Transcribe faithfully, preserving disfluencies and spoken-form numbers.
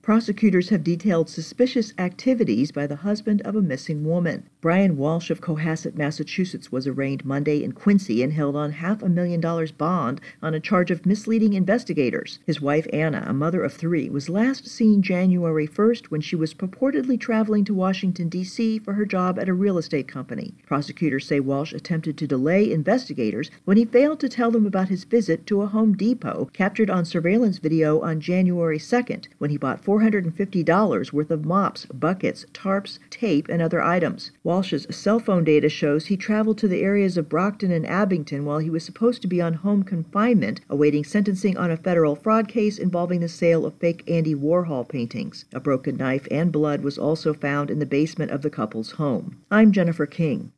Prosecutors have detailed suspicious activities by the husband of a missing woman. Brian Walsh of Cohasset, Massachusetts, was arraigned Monday in Quincy and held on half a million dollars bond on a charge of misleading investigators. His wife, Anna, a mother of three, was last seen January first when she was purportedly traveling to Washington, D C for her job at a real estate company. Prosecutors say Walsh attempted to delay investigators when he failed to tell them about his visit to a Home Depot captured on surveillance video on January second, when he bought four hundred fifty dollars worth of mops, buckets, tarps, tape, and other items. Walsh's cell phone data shows he traveled to the areas of Brockton and Abington while he was supposed to be on home confinement, awaiting sentencing on a federal fraud case involving the sale of fake Andy Warhol paintings. A broken knife and blood was also found in the basement of the couple's home. I'm Jennifer King.